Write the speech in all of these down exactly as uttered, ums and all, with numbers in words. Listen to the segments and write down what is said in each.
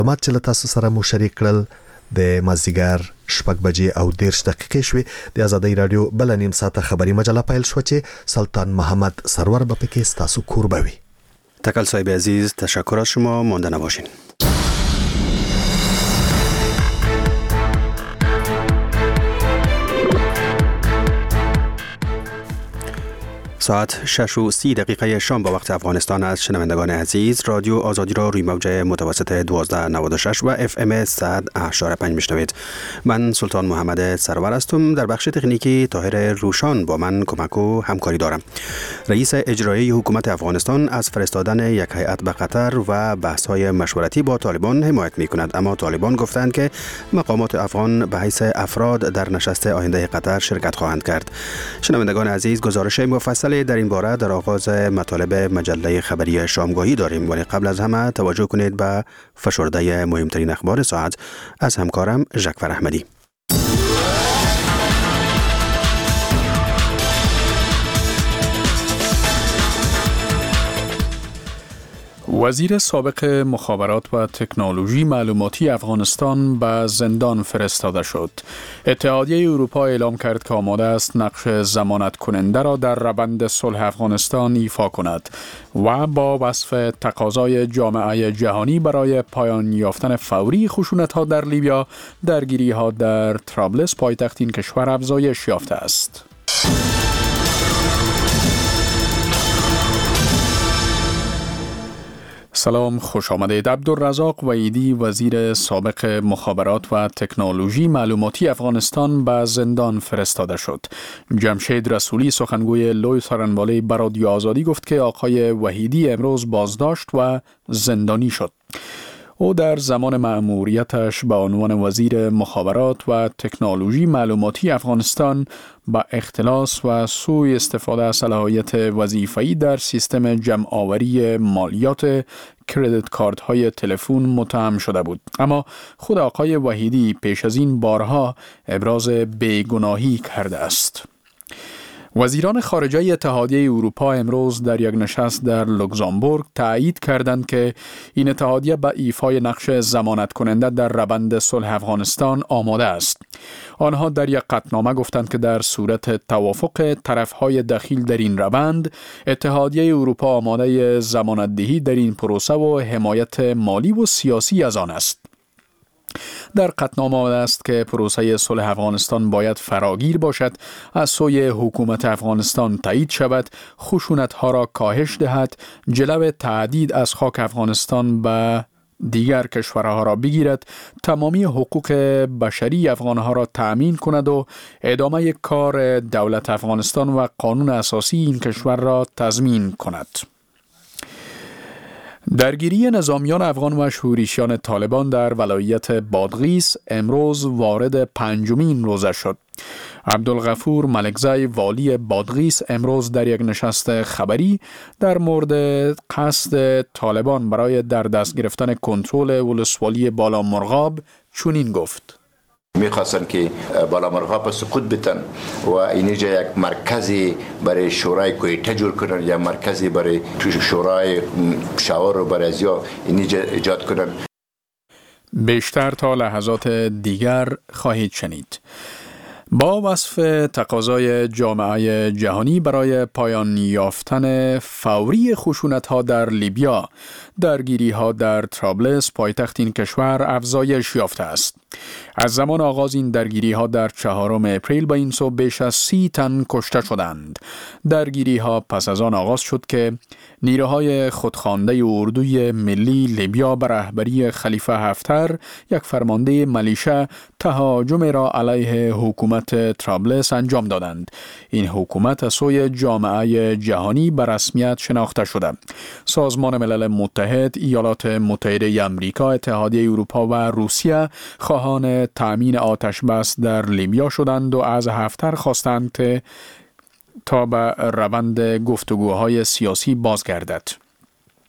معلومات چې له تاسو سره مو شریک کړل د مازدیګر شپږ بجې او دېرش دقیقې شوې. د آزادۍ رادیو بل نیم ساعته خبری مجله پیل شو چې سلطان محمد سرور به پکې تاسو کوربه وي. تکل صاحب عزیز، تشکر از شما. مانده نباشین. ساعت شش و سی دقیقه شام با وقت افغانستان است. شنوندگان عزیز، رادیو آزادی را روی موج متوسط دوازده نود و شش و اف ام صد و هشت و پنج میشنوید. من سلطان محمد سرور هستم. در بخش تکنیکی طاهر روشان با من کمک و همکاری دارم. رئیس اجرایی حکومت افغانستان از فرستادن یک هیئت به قطر و بحث‌های مشورتی با طالبان حمایت می‌کند، اما طالبان گفتند که مقامات افغان به حیث افراد در نشست آینده قطر شرکت خواهند کرد. شنوندگان عزیز، گزارش مفصل در این باره در آغاز مطالب مجله خبری شامگاهی داریم، ولی قبل از همه توجه کنید به فشرده مهمترین اخبار ساعت از همکارم ژکفر احمدی. وزیر سابق مخابرات و تکنولوژی معلوماتی افغانستان به زندان فرستاده شد. اتحادیه اروپا اعلام کرد که آماده است نقش ضمانت کننده را در روند صلح افغانستان ایفا کند و با وصف تقاضای جامعه جهانی برای پایان یافتن فوری خشونت‌ها در لیبیا، درگیری‌ها در طرابلس پایتخت این کشور افزایش یافته است. سلام، خوش آمدید. عبدالرزاق وحیدی، وزیر سابق مخابرات و تکنولوژی معلوماتی افغانستان، به زندان فرستاده شد. جمشید رسولی، سخنگوی لوی سارنوالی، به رادیو آزادی گفت که آقای وحیدی امروز بازداشت و زندانی شد. او در زمان مأموریتش به عنوان وزیر مخابرات و تکنولوژی معلوماتی افغانستان با اختلاس و سوء استفاده از صلاحیت وظیفه‌ای در سیستم جمع‌آوری مالیات کردیت کارت‌های تلفن متهم شده بود، اما خود آقای وحیدی پیش از این بارها ابراز بیگناهی کرده است. وزیران خارجه اتحادیه اروپا امروز در یک نشست در لوکزامبورگ تایید کردند که این اتحادیه به ایفای نقش ضمانت کننده در روند صلح افغانستان آماده است. آنها در یک قطعنامه گفتند که در صورت توافق طرفهای دخیل در این روند، اتحادیه اروپا آماده ضمانت دهی در این پروسه و حمایت مالی و سیاسی از آن است. در قطعنامه آمده است که پروسه صلح افغانستان باید فراگیر باشد، از سوی حکومت افغانستان تایید شود، خشونت‌ها را کاهش دهد، جلو تعدید از خاک افغانستان به دیگر کشورها را بگیرد، تمامی حقوق بشری افغانها را تأمین کند و ادامه کار دولت افغانستان و قانون اساسی این کشور را تضمین کند. درگیری نظامیان افغان و شورشیان طالبان در ولایت بادغیس امروز وارد پنجمین روزه شد. عبدالغفور ملکزی، والی بادغیس، امروز در یک نشست خبری در مورد قصد طالبان برای در دست گرفتن کنترل ولسوالی بالامرغاب چنین گفت: میخواستن که بالامرغاب سقوط بتن و اینجا یک مرکزی برای شورای کویته جور کنن، یا مرکزی برای شورای پشاور رو برای ازیا اینجا ایجاد کنن. بیشتر تا لحظات دیگر خواهید شنید. با وصف تقاضای جامعه جهانی برای پایان یافتن فوری خشونت‌ها در لیبیا، درگیری‌ها در طرابلس پایتخت این کشور افزایش یافته است. از زمان آغاز این درگیری‌ها در چهارم اپریل به این سو بیش از سی تن کشته شدند. درگیری‌ها پس از آن آغاز شد که نیروهای خودخوانده اردوی ملی لیبیا به رهبری خلیفه حفتر، یک فرمانده ملیشه، تهاجم را علیه حکومت طرابلس انجام دادند. این حکومت از سوی جامعه جهانی به رسمیت شناخته شده. سازمان ملل متحد، ایالات متحده آمریکا، اتحادیه اروپا و روسیه خواهان تأمین آتش بس در لیبیا شدند و از حفتر خواستند که تا به روند گفتگوهای سیاسی بازگردد.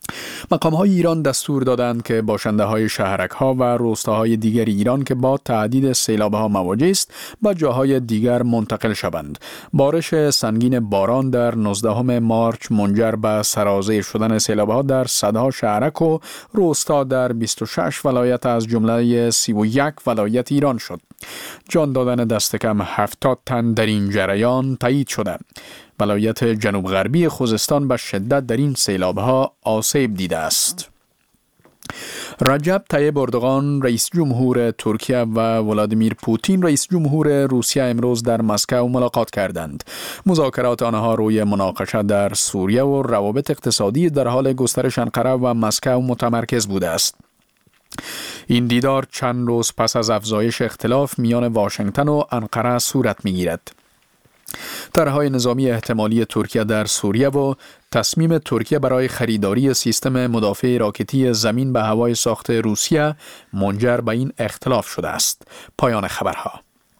مقام‌های ایران دستور دادند که باشنده‌های شهرک‌ها و روستاهای دیگر ایران که با تعدید سیلاب‌ها مواجه است به جاهای دیگر منتقل شوند. بارش سنگین باران در نوزدهم مارس منجر به سرازیر شدن سیلاب‌ها در صدها شهرک و روستا در بیست و شش ولایت از جمله سی و یک ولایت ایران شد. جان دادن دست کم هفتاد تن در این جریان تایید شده. ولایت جنوب غربی خوزستان به شدت در این سیلاب‌ها آسیب دیده است. رجب طیب اردوغان رئیس جمهور ترکیه و ولادیمیر پوتین رئیس جمهور روسیه امروز در مسکو ملاقات کردند. مذاکرات آنها روی مناقشه در سوریه و روابط اقتصادی در حال گسترش انقره و مسکو متمرکز بوده است. این دیدار چند روز پس از افزایش اختلاف میان واشنگتن و انقره صورت می‌گیرد. طرح‌های نظامی احتمالی ترکیه در سوریه و تصمیم ترکیه برای خریداری سیستم مدافع راکتی زمین به هوای ساخت روسیه منجر به این اختلاف شده است. پایان خبرها.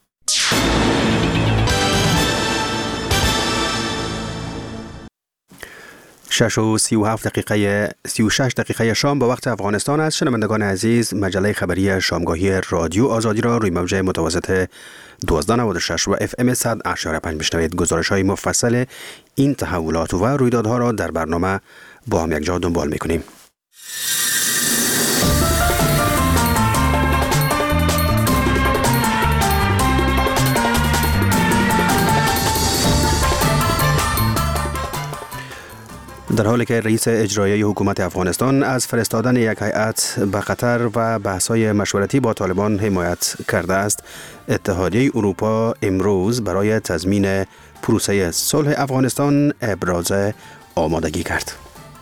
شش و سی و هفت دقیقه سی و شش دقیقه شام با وقت افغانستان است. شنوندگان عزیز، مجله خبری شامگاهی رادیو آزادی را روی موج متوسط دوازده نود و شش و اف ام صد و اشاره پنج بشنوید. گزارش های مفصل این تحولات و رویدادها را در برنامه با هم یک جا دنبال میکنیم. در حالی که رئیس اجرایی حکومت افغانستان از فرستادن یک هیئت به قطر و بحث‌های مشورتی با طالبان حمایت کرده است، اتحادیه اروپا امروز برای تضمین پروسه صلح افغانستان ابراز آمادگی کرد.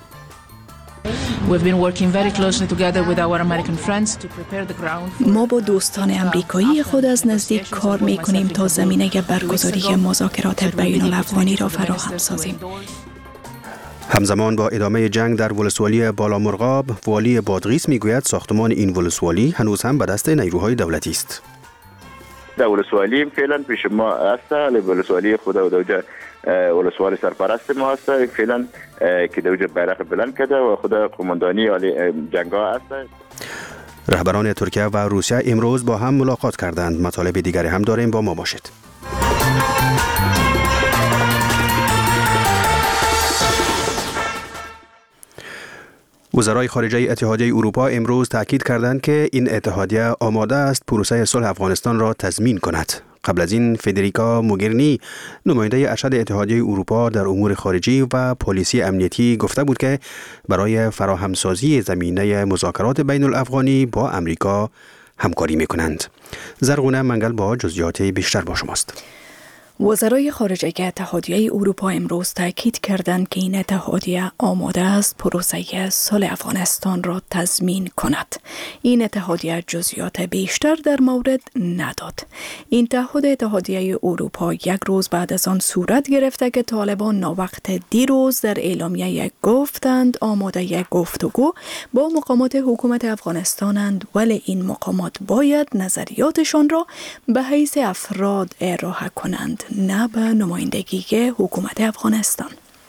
ما با دوستان امریکایی خود از نزدیک کار می‌کنیم تا زمینه برگزاری مذاکرات بین الافغانی را فراهم سازیم. همزمان با ادامه جنگ در ولسوالی بالامرغاب، والی بادغیس میگوید ساختمان این ولسوالی هنوز هم به دست نیروهای دولتی است. در ولسوالی فعلا پیش ما است، ولسوالی خود و دوجه ولسوالی سرپرست ما است فعلا که دوجه بیرق بلند کرده و خود قماندانی عالی جنگا است. رهبران ترکیه و روسیه امروز با هم ملاقات کردند. مطالب دیگری هم داریم، با ما باشید. وزرای خارجه اتحادیه اروپا امروز تاکید کردند که این اتحادیه آماده است پروسه صلح افغانستان را تضمین کند. قبل از این فدریکا موگرینی، نماینده ارشد اتحادیه اروپا در امور خارجی و پلیسی امنیتی، گفته بود که برای فراهمسازی زمینه مذاکرات بین الافغانی با امریکا همکاری می‌کنند. زرغونه منگل با جزئیات بیشتر با شماست. وزرای خارجه اتحادیه اروپا امروز تاکید کردند که این اتحادیه آماده است پروسه صلح افغانستان را تضمین کند. این اتحادیه جزئیات بیشتر در مورد نداد. این تعهد اتحادیه اروپا یک روز بعد از آن صورت گرفته که طالبان ناوقت دیروز در اعلامیه گفتند آماده یک گفتگو با مقامات حکومت افغانستانند، ولی این مقامات باید نظریاتشان را به حیث افراد ارائه کنند، نه به نمایندگی حکومت افغانستان.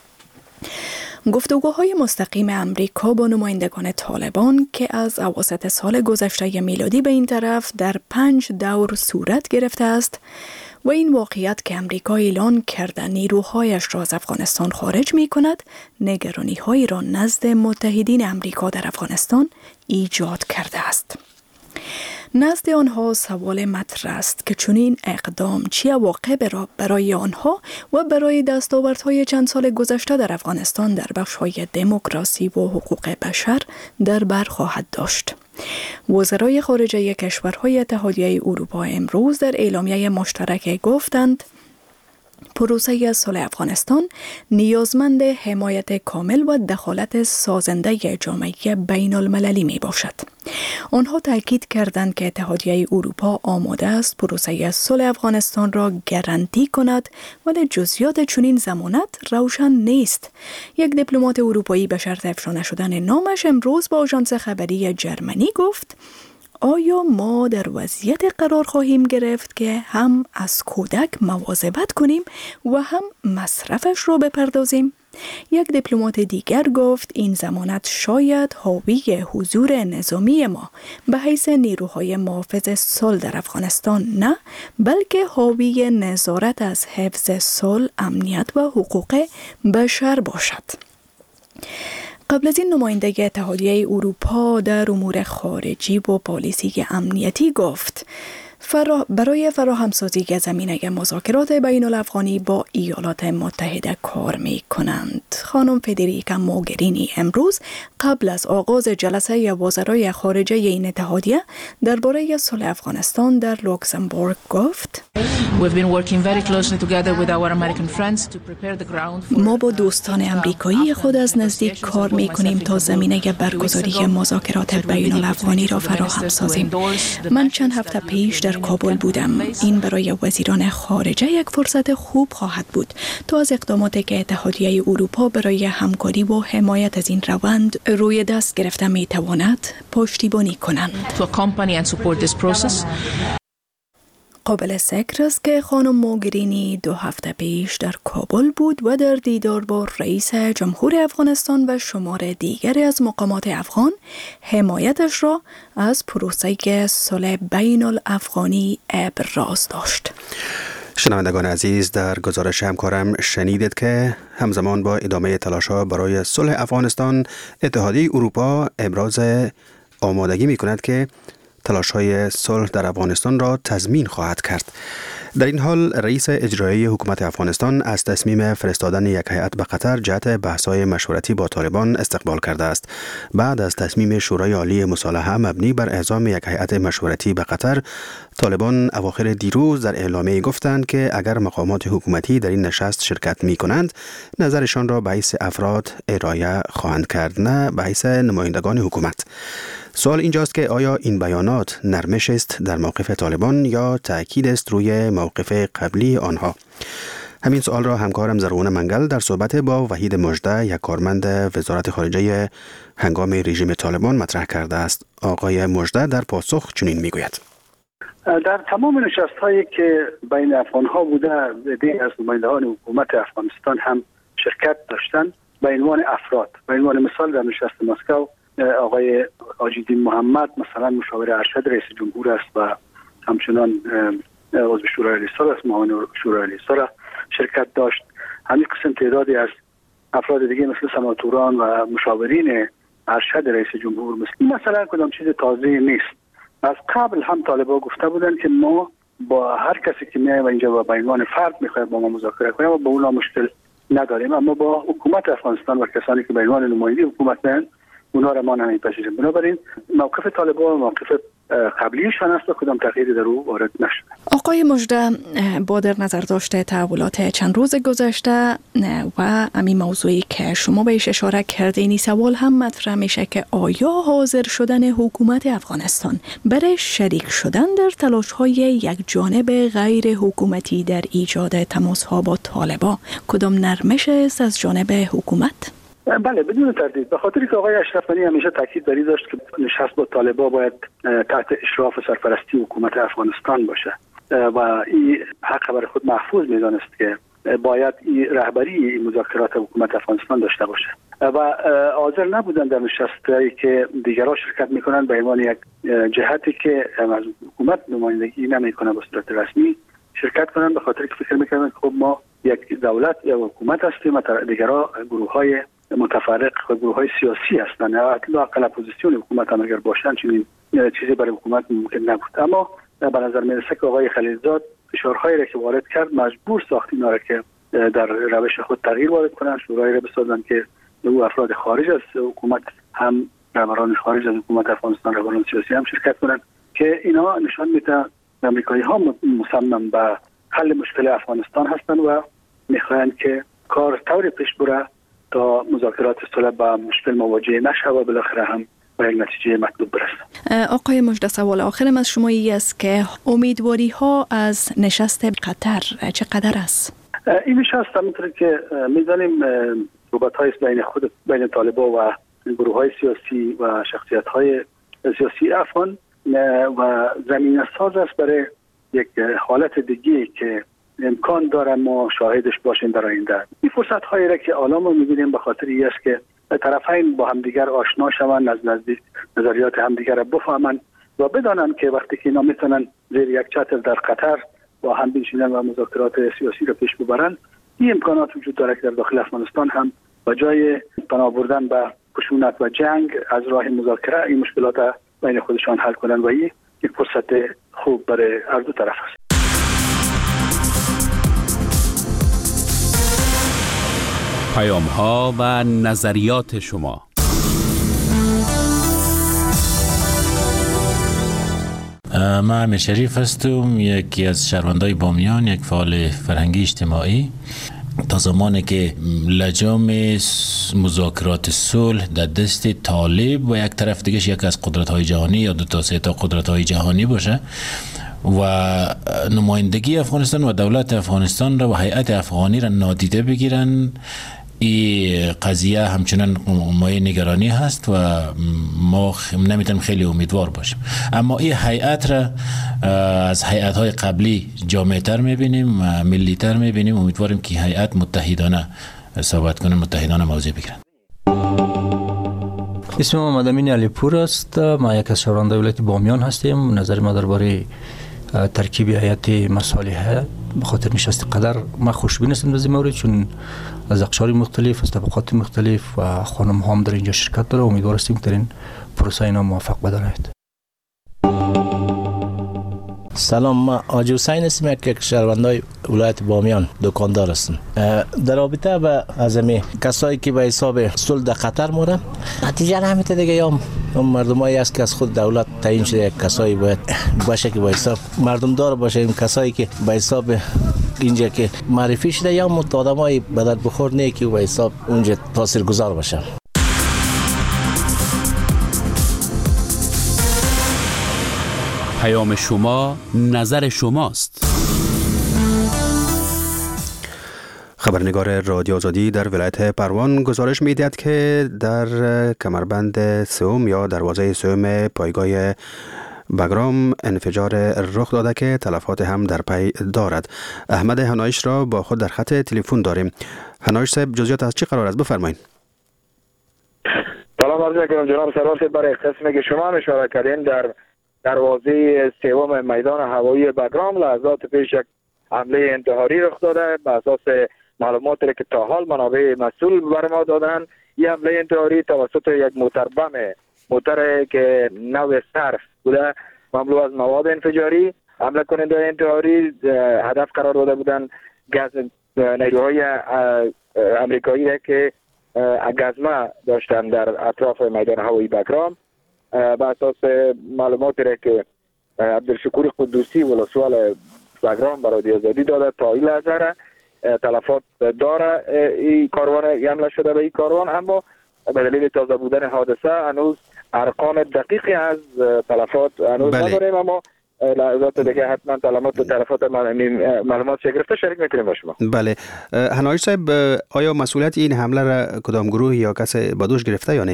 گفتگوهای مستقیم امریکا با نمایندگان طالبان که از اواسط سال گذشته میلادی به این طرف در پنج دور صورت گرفته است و این واقعیت که امریکا اعلان کرده نیروهایش را از افغانستان خارج می کند، نگرانی هایی را نزد متحدین امریکا در افغانستان ایجاد کرده است. نزد آنها سوال مطرح است که چنین اقدام چه عواقبی را برای آنها و برای دستاوردهای چند سال گذشته در افغانستان در بخش‌های دموکراسی و حقوق بشر در بر خواهد داشت. وزرای خارجه کشورهای اتحادیه اروپا امروز در اعلامیه مشترک گفتند پروسه صلح افغانستان نیازمند حمایت کامل و دخالت سازنده جامعه بین المللی می باشد. آنها تاکید کردند که اتحادیه اروپا آماده است پروسه صلح افغانستان را گارانتی کند، ولی جزئیات چنین ضمانت روشن نیست. یک دیپلمات اروپایی به شرط افشا نشدن نامش امروز با آژانس خبری جرمنی گفت آیا ما در وضعیت قرار خواهیم گرفت که هم از کودک مواظبت کنیم و هم مصرفش را بپردازیم؟ یک دیپلمات دیگر گفت این ضمانت شاید حاوی حضور نظامی ما به حیث نیروهای محافظ صلح در افغانستان نه، بلکه حاوی نظارت از حفظ صلح، امنیت و حقوق بشر باشد. قبل از این نماینده اتحادیه اروپا در امور خارجی و پالیسی امنیتی گفت فرا برای فراهمسازی زمینه مذاکرات بین الافغانی با ایالات متحده کار می کنند. خانم فدریکا موگرینی امروز قبل از آغاز جلسه وزرای خارجه این اتحادیه درباره صلح افغانستان در لوکزامبورگ گفت ما با دوستان امریکایی خود از نزدیک کار می کنیم تا زمینه برگزاری مذاکرات بین الافغانی را فراهم سازیم. من چند هفته پیش در کابل بودم. این برای وزیران خارجه یک فرصت خوب خواهد بود تا از اقداماتی که اتحادیه اروپا برای همکاری و حمایت از این روند روی دست گرفته می تواند پشتیبانی کنند. قابل ذکر است که خانم موگرینی دو هفته پیش در کابل بود و در دیدار با رئیس جمهور افغانستان و شمار دیگری از مقامات افغان حمایتش را از پروسه صلح بین الافغانی ابراز داشت. شنوندگان عزیز، در گزارش همکارم شنیدید که همزمان با ادامه تلاش‌ها برای صلح افغانستان، اتحادیه اروپا ابراز آمادگی می‌کند که تلاش‌های صلح در افغانستان را تضمین خواهد کرد. در این حال رئیس اجرایی حکومت افغانستان از تصمیم فرستادن یک هیئت به قطر جهت بحث‌های مشورتی با طالبان استقبال کرده است. بعد از تصمیم شورای عالی مصالحه مبنی بر اعزام یک هیئت مشورتی به قطر، طالبان اواخر دیروز در اعلامیه گفتند که اگر مقامات حکومتی در این نشست شرکت می‌کنند، نظرشان را به حیث افراد ارائه خواهند کرد، نه به حیث نمایندگان حکومت. سوال اینجاست که آیا این بیانات نرمش است در موقف طالبان یا تأکید است روی موقف قبلی آنها؟ همین سوال را همکارم زرغون منگل در صحبت با وحید مژده، یک کارمند وزارت خارجه هنگام رژیم طالبان مطرح کرده است. آقای مژده در پاسخ چنین میگوید: در تمام نشست‌هایی که بین افغان‌ها بوده، عده‌ای از نمایندگان حکومت افغانستان هم شرکت داشتند. به عنوان افراد، به عنوان مثال در نشست مسکو آقای آجیدین محمد مثلا مشاور ارشد رئیس جمهور است و همچنان عضو شورای لیسا است، معاون شورای لیسا شرکت داشت. همین قسم تعدادی از افراد دیگه مثل سناتوران و مشاورین ارشد رئیس جمهور. مثل مثلا کدام چیز تازه نیست. از قبل هم طالبان گفته بودند که ما با هر کسی که میاد اینجا و به عنوان فرد میخواد با ما مذاکره کنه و با اونا مشکل نداریم، اما با حکومت افغانستان و کسانی که به عنوان نماینده حکومت میان اونا را ما نمیپذیریم. بنابراین موقف طالبان موقف قبلیشان است و کدام تغییری در او وارد نشده. آقای مژده، با در نظر داشته تحولات چند روز گذشته و همین موضوعی که شما بهش اشاره کردین، سوال هم مطرح میشه که آیا حاضر شدن حکومت افغانستان برای شریک شدن در تلاش‌های یک جانب غیر حکومتی در ایجاد تماس‌ها با طالبان کدام نرمش است از جانب حکومت؟ بله، بدون تردید. به خاطری که آقای اشرف غنی همیشه تاکید بر این داشت که نشست با طالبان باید تحت اشراف و سرپرستی حکومت افغانستان باشه و این حق برای خود محفوظ می‌دانست که باید این رهبری این مذاکرات حکومت افغانستان داشته باشه و حاضر نبودن در نشستی که دیگران شرکت میکنن به عنوان یک جهتی که از حکومت نمایندگی نمیکنه به صورت رسمی شرکت کنن، به خاطر که فکر میکنن که خب ما یک دولت یا حکومت هستیم و دیگران گروه‌های متفرق و گروه‌های سیاسی هستند. اطلاع اقل اپوزیسیون حکومت هم اگر باشن چنین چیزی برای حکومت ممکن نبود. اما به نظر میرسه که آقای خلیلزاد فشارهایی را که وارد کرد مجبور ساخت اینا را که در روش خود تغییر وارد کنن، شورایی را بسازن که او افراد خارج از حکومت هم رهبران خارج از حکومت افغانستان رهبران سیاسی هم شرکت کنن که اینا نشان میده آمریکایی ها مصمم به حل مشکل افغانستان هستند و میخواهند که کار طوری پیش بره تا مذاکرات صلح با مشکل مواجه نشه و بالاخره هم به یک نتیجه مطلوب برسه. آقای مژده، سوال آخرم از شما این است که امیدواری ها از نشست قطر چقدر است؟ این نشست همونطور که می‌دانیم رابطه‌های بین خود بین طالبان و گروه‌های سیاسی و شخصیت‌های سیاسی افغان و زمینه ساز است برای یک حالت دیگه که امکان داره ما شاهدش باشیم در آینده. این فرصت هایی را که الان ما می‌بینیم به خاطر این است که طرفین با همدیگر آشنا شوند، از نزدیک نظریات همدیگر را بفهمند و بدانند که وقتی که اینا میتونن زیر یک چتر در قطر با هم بنشینن و مذاکرات سیاسی را پیش ببرند، این امکانات وجود داره که در داخل افغانستان هم با جای پناه بردن به خشونت و جنگ از راه مذاکره این مشکلات بین خودشان حل کنند و این یک فرصت خوب برای هر دو طرف است. پیام ها و نظریات شما. من امیر شریف هستم، یکی از شهروندای بامیان، یک فعال فرهنگی اجتماعی. تا زمانی که لجام مذاکرات صلح در دست طالب و یک طرف دیگه یک از قدرت‌های جهانی یا دو تا سه تا قدرت‌های جهانی باشه و نمایندگی افغانستان و دولت افغانستان را و هیئت افغانی را نادیده بگیرن، این قضیه همچنان مایه نگرانی هست و ما نمیتونیم خیلی امیدوار باشیم. اما این هیئت را از هیئت‌های قبلی جامع‌تر میبینیم، ملی‌تر میبینیم. امیدواریم که هیئت متحدانه صحبت کنه، متحدانه موضوع بگیرن. اسم ما محمد امین علیپور است. ما یک از شهروندان ولایت بامیان هستیم. نظر ما درباره ترکیب هیئت مصالحه به خاطر نشست قدر ما خوشبین هستم در این مورد، چون از اقشار مختلف، از طبقات مختلف و خانم ها هم در اینجا شرکت داره. امیدوار هستیم که در این پروسه اینا موفق بدارید. سلام، ما آجی حسین هستم، یک شهروندای ولایت بامیان، دکاندار هستم. در رابطه با ازمی کسایی که به حساب صلح در قطر مورن، نتیجه نمیده دیگه. یا مردمایی است که از خود دولت تعیین شده، یک کسایی باید باشه که به حساب مردم دار باشه، این کسایی که به حساب اینجا که معرفی شده، یا متادمای بدل بخور نه که به حساب اونجا تاثیرگذار باشه. پیام شما، نظر شماست. خبرنگار رادیو آزادی در ولایت پروان گزارش می‌دهد که در کمربند سوم یا دروازه سوم پایگاه بگرام انفجار رخ داده که تلفات هم در پی دارد. احمد هنایش را با خود در خط تلفن داریم. هنایش صاحب، جزئیات از چی قرار است بفرمایید؟ سلام عرض می‌کنم جناب سرور صاحب. برای قسمی که شما اشاره کردین، در دروازه سوم میدان هوایی بگرام لحظات پیش یک حمله انتحاری رخ داده. به اساس معلوماتی که تا حال منابع مسئول بر ما دادن، این حمله انتحاری توسط یک موتر بم، موتر که نوع صرف بوده، مملو از مواد انفجاری. حمله کننده انتحاری هدف قرار داده بودن گاز نیروهای امریکایی که گازما داشتن در اطراف میدان هوایی بگرام. به اساس معلوماتی که عبدالشکور قدوسی ولسوال بگرام برای رادیو آزادی داده، تا این لحظه تلفات داره این کاروان، حمله شده به این کاروان، اما به دلیل تازه بودن حادثه هنوز ارقام دقیقی از تلفات هنوز بله. نداریم، اما لحظات دیگه حتما تلفات و تلفات معلومات گرفته شریک میکنیم با شما. بله. هنایش صاحب، آیا مسئولیت این حمله را کدام گروه یا کسی به دوش گرفته یا نه؟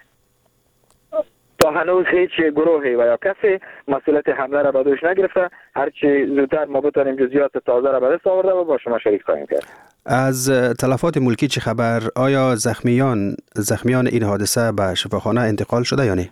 تا هنوز هیچ گروهی و یا کسی مسئولیت حمله را به دوش نگرفته. هرچی زودتر ما بتونیم جزئیات تازه را به دست آورده و با شما شریک خواهیم کرد. از تلفات ملکی چه خبر؟ آیا زخمیان زخمیان این حادثه به شفاخانه انتقال شده یا نه؟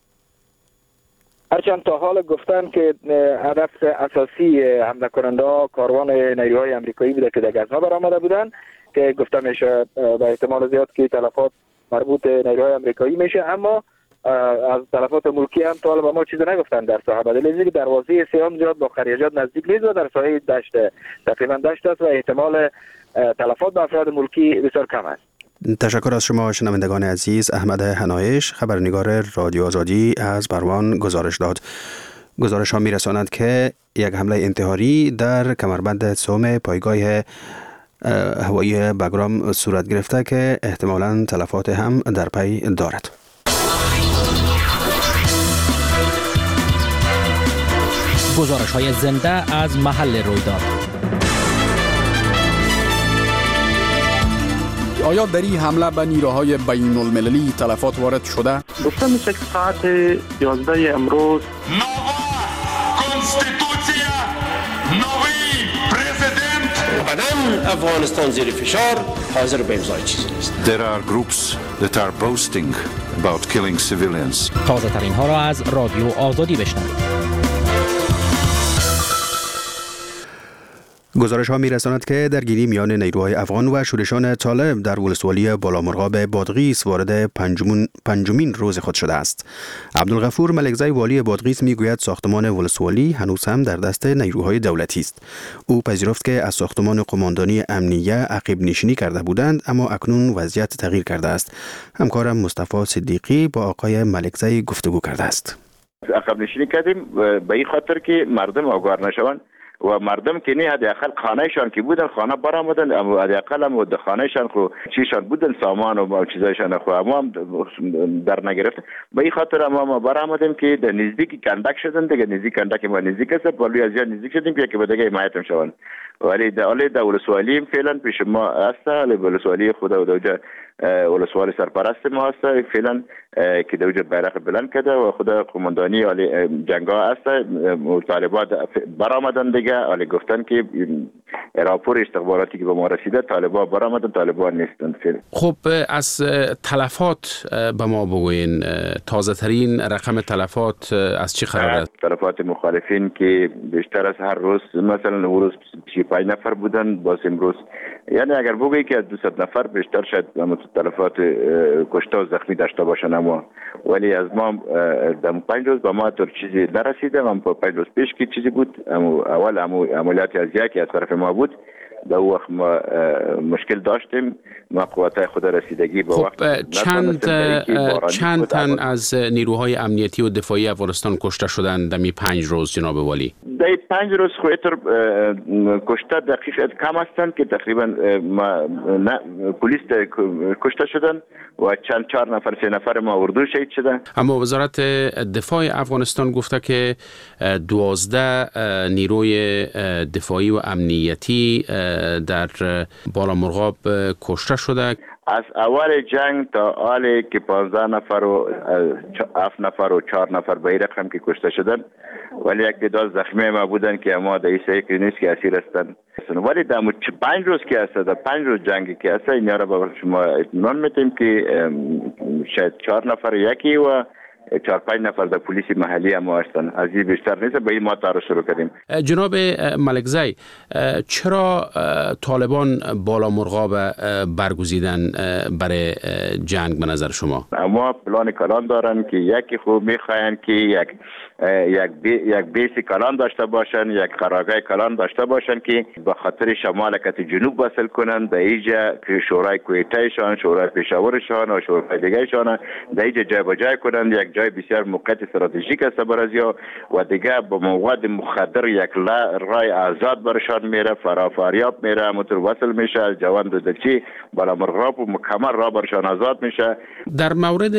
هرچند تا حال گفتن که هدف اساسی حمله کننده ها کاروان نیروهای امریکایی بوده که در گزما برآمده بودن، که گفته میشه به احتمال زیاد که تلفات مربوط نیروهای امریکایی میشه، اما از تلفات ملکی هم تا حالا به ما چیزی نگفتن در ساحه. به دلیل اینکه دروازه سوم زیاد با خریجات نزدیک نیست و در ساحه دشت تقریبا دشت است و احتمال تلفات به افراد ملکی بسیار کم است. تشکر از شما شنوندگان عزیز. احمد هنایش، خبرنگار رادیو آزادی از پروان گزارش داد. گزارش ها میرساند که یک حمله انتحاری در کمربند سوم پایگاه هوایی بگرام صورت گرفته که احتمالاً تلفات هم در پی دارد. گزارش های زنده از محل رویداد. آیا در این حمله به نیروهای بین المللی تلفات وارد شده؟ گفته میشه که ساعت یازده امروز نووا کنستیتوسیا، نوی پرزیدنت ابداً افغانستان زیر فشار حاضر به امضای چیزی نیست. There are groups that are boasting about killing civilians. تازه ترین ها را از رادیو آزادی بشنوید. گزارش ها می رساند که درگیری میان نیروهای افغان و شورشان طالب در ولسوالی بالامرغاب بادغیس وارد پنجمین, پنجمین روز خود شده است. عبدالغفور ملکزی والی بادغیس می گوید ساختمان ولسوالی هنوز هم در دست نیروهای دولتی است. او پذیرفت که از ساختمان قماندانی امنیه عقب نشینی کرده بودند، اما اکنون وضعیت تغییر کرده است. همکارم مصطفی صدیقی با آقای ملکزی گفتگو کرده است. عقب نشینی کردیم به این خاطر که مردم آگاه نشوند و مردم که نه حداقل خانهشان که بودن خانه برآمدن، اما حداقل هم د خانهشان خو چیشان بودن سامان و چیزایشان خو اما هم در نگرفت. به این خاطر اما ما برآمدیم که در نزدیک کندک شدن، دیگه نزدیک کندک ما نزدیک است، ولی از نزدیک شدیم که به دیگه حمایت هم شوند. ولی در حال دولسوالی فعلا پیش ما است، ولسوالی خود و دوجه ولسوالی سرپرست ما است فعلا که دوجه بیرق بلند کرده و خود قماندانی عالی جنگا است. طالبان برآمدن دیگه عالی گفتن که راپور استخباراتی که به ما رسیده طالبان برآمدن، طالبان نیستن. خب از تلفات به ما بگوین، تازه ترین رقم تلفات از چی قرار است؟ تلفات مخالفین که بیشتر از هر روز، مثلا روز سی و پنج نفر بودن، باز امروز یعنی اگر بگویی که از دویست نفر بیشتر شاید تلفات کشته و زخمی داشته باشن، اما ولی از ما در پنج روز به ما طور چیزی نرسیده. اما پنج روز پیش که چیزی بود، اما اول عملیات ازیا که از طرف ما بود، در وقت ما مشکل داشتیم، ما قوات خود رسیدگی به خب وقت چند چند تن از نیروهای امنیتی و دفاعی افغانستان کشته شدند در می پنج روز جناب والی؟ در پنج روز خودتر کشته دقیق کم هستند که تقریبا ما پلیس کشته شدن و چند چهار نفر سه نفر ما اردو شهید شدن. اما وزارت دفاع افغانستان گفته که دوازده نیروی دفاعی و امنیتی در بالامرغاب کشته شده. از اول جنگ تا حالی که پانزده نفر و هفت نفر و چهار نفر به این رقم که کشته شدن، ولی یک تعداد زخمی ما بودن که ما در این سیکل نیست که اسیر هستند. ولی در پنج روز که هست، در پنج روز جنگی که هست، اینا را به شما اطمینان میتیم که شاید چهار نفر یکی و چهار پنج نفر در پلیس محلی هم هستند. از این بیشتر نیست. به این ما تعارض شروع کردیم. جناب ملکزی، چرا طالبان بالامرغاب برگزیدن برای جنگ به نظر شما؟ اما پلان کلان دارن که یکی خوب میخواین که یک یک بی یک بیسی کلان داشته باشن، یک قرارگاه کلان داشته باشن که به خاطر شمالکت جنوب وصل کنن. در اینجا که شورای کویتهشان، شورای پشاورشان و شورای دیگهشان در اینجا جای به جای کنن. یک جای بسیار موقعیت استراتژیک است برازیا و دیگه با مواد مخدر یک رای آزاد برشان میره، فرافاریاب میره، موتور وصل میشه، از جوان دودچی بالامرغاب و مکمل را برشان آزاد میشه. در مورد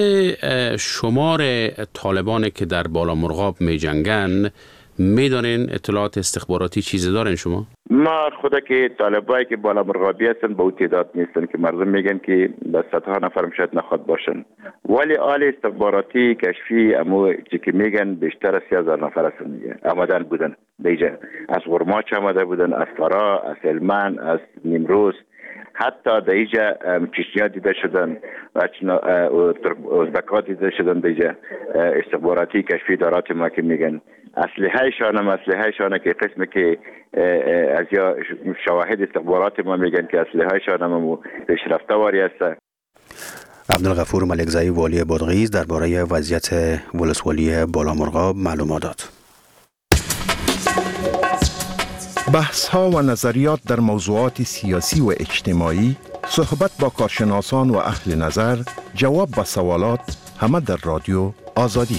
شمار طالبان که در بالامرغاب می جنگن، می دارین اطلاعات استخباراتی چیزی دارین شما؟ ما خدا که طالبایی که بالامرغابی هستن به اون تعداد نیستن که مردم میگن که به صدها نفر شاید نخواد باشن، ولی آل استخباراتی کشفی امو چی که میگن بیشتر از سی هزار نفر هستن میگن آمدن بودن دیجا. از ورماچ آمده بودن، از فرا، از هلمند، از نیمروز، حتی در اینجا چشنیا دیده شدن و ازبکات دیده شدن. دیجا استخباراتی کشفی دارات ما که میگن اسلحه شان هم اسلحه شانه که قسم که از یا شواهد استخبارات ما میگن که اسلحه شان هم پیشرفته واری است. عبدالغفور ملکزی والی بادغیس درباره وضعیت ولسوالی بالامرغاب معلومات داد. بحث ها و نظریات در موضوعات سیاسی و اجتماعی، صحبت با کارشناسان و اهل نظر، جواب به سوالات، همه در رادیو آزادی.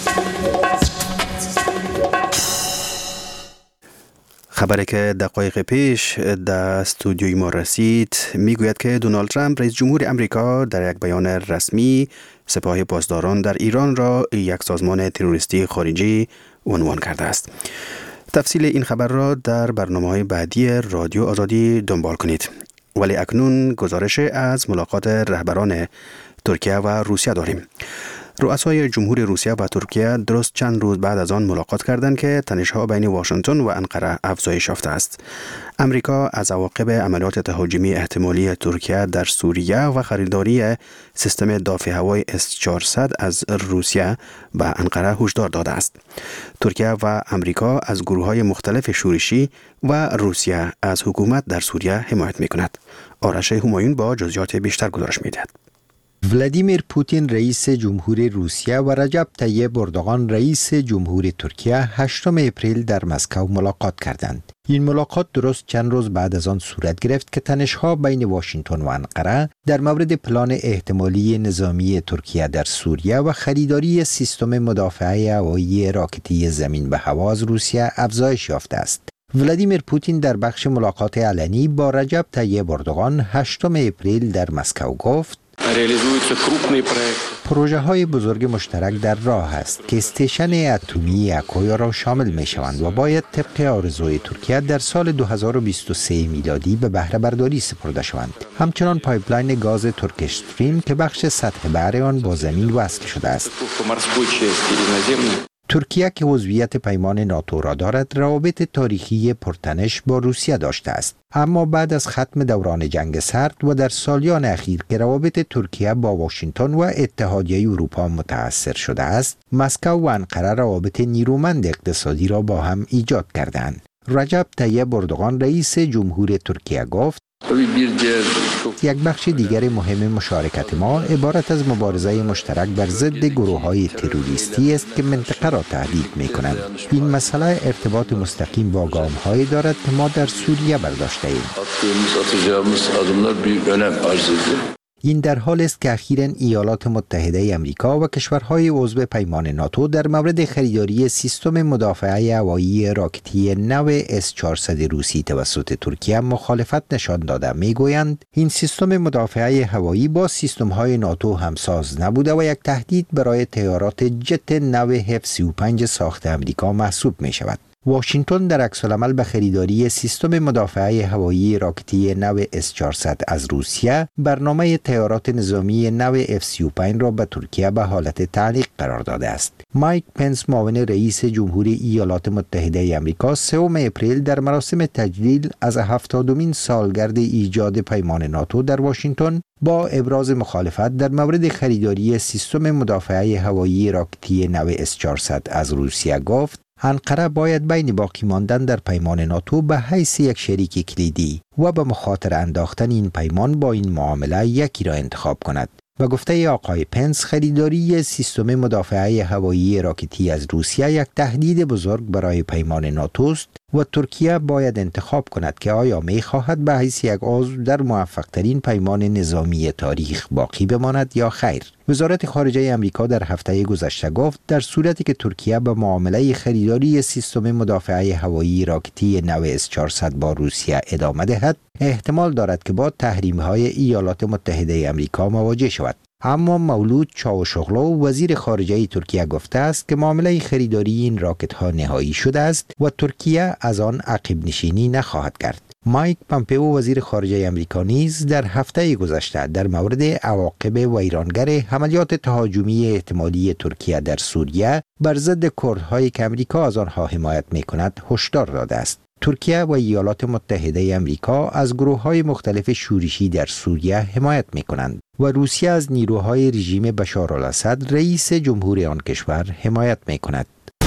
خبری که دقایق پیش در استودیوی ما رسید میگوید که دونالد ترامپ رئیس جمهور امریکا در یک بیان رسمی سپاه پاسداران در ایران را یک سازمان تروریستی خارجی عنوان کرده است. تفصیل این خبر را در برنامه‌های بعدی رادیو آزادی دنبال کنید. ولی اکنون گزارش از ملاقات رهبران ترکیه و روسیه داریم. رؤسای جمهور روسیه و ترکیه درست چند روز بعد از آن ملاقات کردند که تنش‌ها بین واشنگتن و انقره افزایش یافته است. امریکا از عواقب عملیات تهاجمی احتمالی ترکیه در سوریه و خریداری سیستم دافع هوای اس چهارصد از روسیه و انقره هشدار داده است. ترکیه و امریکا از گروه‌های مختلف شورشی و روسیه از حکومت در سوریه حمایت می‌کند. آرش همایون با جزئیات بیشتر گزارش می‌دهد. ولادیمیر پوتین رئیس جمهور روسیه و رجب طیب اردوغان رئیس جمهور ترکیه هشتم اپریل در مسکو ملاقات کردند. این ملاقات درست چند روز بعد از آن صورت گرفت که تنش‌ها بین واشنگتن و انقره در مورد پلان احتمالی نظامی ترکیه در سوریه و خریداری سیستم مدافعه هوایی راکتی زمین به هوا از روسیه افزایش یافته است. ولادیمیر پوتین در بخش ملاقات علنی با رجب طیب اردوغان هشتم اپریل در مسکو گفت: پروژه های بزرگ مشترک در راه است که استیشن اتمی اکویا را شامل می شوند و باید طبق آرزوی ترکیه در سال دو هزار و بیست و سه میلادی به بهره برداری سپرده شوند. همچنان پایپلاین گاز ترک استریم که بخش سطح بحر آن با زمین وصل شده است. ترکیه که عضویت پیمان ناتو را دارد روابط تاریخی پرتنش با روسیه داشته است، اما بعد از ختم دوران جنگ سرد و در سالیان اخیر که روابط ترکیه با واشنگتن و اتحادیه اروپا متأثر شده است، مسکو و انقره روابط نیرومند اقتصادی را با هم ایجاد کردند. رجب طیب اردوغان رئیس جمهور ترکیه گفت: یک بخش دیگر مهم مشارکت ما عبارت از مبارزه مشترک بر ضد گروه‌های تروریستی است که منطقه را تهدید می‌کنند. این مسئله ارتباط مستقیم با گام‌هایی دارد که ما در سوریه برداشته ایم. این در حال است که اخیراً ایالات متحده آمریکا و کشورهای عضو پیمان ناتو در مورد خریداری سیستم مدافعه هوایی راکتی نو اس چهارصد روسی توسط ترکیه مخالفت نشان داده. میگویند این سیستم مدافعه هوایی با سیستم‌های ناتو همساز نبوده و یک تهدید برای طیارات جت نو اف سی و پنج ساخت آمریکا محسوب می شود. واشنگتن در عکس‌العمل به خریداری سیستم مدافعه هوایی راکتی نو اس چهارصد از روسیه برنامه طیارات نظامی نو اف سی و پنج را به ترکیه به حالت تعلیق قرار داده است. مایک پنس معاون رئیس جمهوری ایالات متحده آمریکا سوم اپریل در مراسم تجلیل از هفتادمین سالگرد ایجاد پیمان ناتو در واشنگتن با ابراز مخالفت در مورد خریداری سیستم مدافعه هوایی راکتی نو اس چهارصد از روسیه گفت: انقره باید بین باقی ماندن در پیمان ناتو به حیث یک شریک کلیدی و به مخاطره انداختن این پیمان با این معامله یکی را انتخاب کند. و گفته آقای پنس خریداری سیستم مدافعه هوایی راکتی از روسیه یک تهدید بزرگ برای پیمان ناتو است و ترکیه باید انتخاب کند که آیا می خواهد به حیث یک عضو در موفق ترین پیمان نظامی تاریخ باقی بماند یا خیر. وزارت خارجه آمریکا در هفته گذشته گفت در صورتی که ترکیه به معامله خریداری سیستم مدافعه هوایی راکتی نو اس چهارصد با روسیه ادامه دهد، احتمال دارد که با تحریم‌های ایالات متحده آمریکا مواجه شود. اما مولود چاوشوغلو وزیر خارجه ترکیه گفته است که معامله خریداری این راکت ها نهایی شده است و ترکیه از آن عقب نشینی نخواهد کرد. مایک پامپئو وزیر خارجه آمریکا نیز در هفته گذشته در مورد عواقب ویرانگر حملات تهاجمی احتمالی ترکیه در سوریه بر ضد کردهایی که آمریکا از آنها حمایت می‌کند هشدار داده است. ترکیه و ایالات متحده آمریکا از گروه‌های مختلف شورشی در سوریه حمایت می‌کنند و روسیه از نیروهای رژیم بشارالاسد رئیس جمهور آن کشور حمایت می‌کند.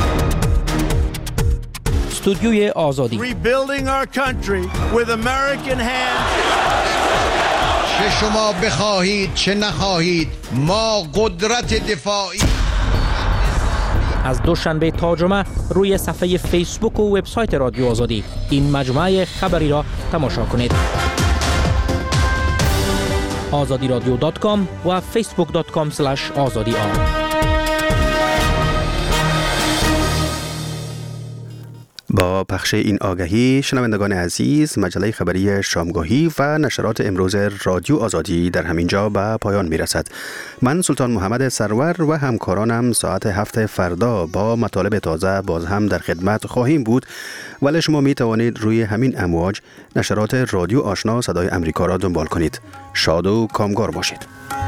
استودیوی آزادی Rebuilding our country with American hands. چه شما بخواهید چه نخواهید ما قدرت دفاعی. از دوشنبه تا جمعه روی صفحه فیسبوک و وبسایت رادیو آزادی این مجموعه خبری را تماشا کنید. آزادی رادیو دات کام و فیسبوک دات کام اسلش آزادی آر. با پخش این آگهی شنوندگان عزیز مجله خبری شامگاهی و نشرات امروز رادیو آزادی در همین جا به پایان می رسد. من سلطان محمد سرور و همکارانم ساعت هفت فردا با مطالب تازه باز هم در خدمت خواهیم بود، ولی شما می توانید روی همین امواج نشرات رادیو آشنا صدای امریکا را دنبال کنید. شاد و کامگار باشید.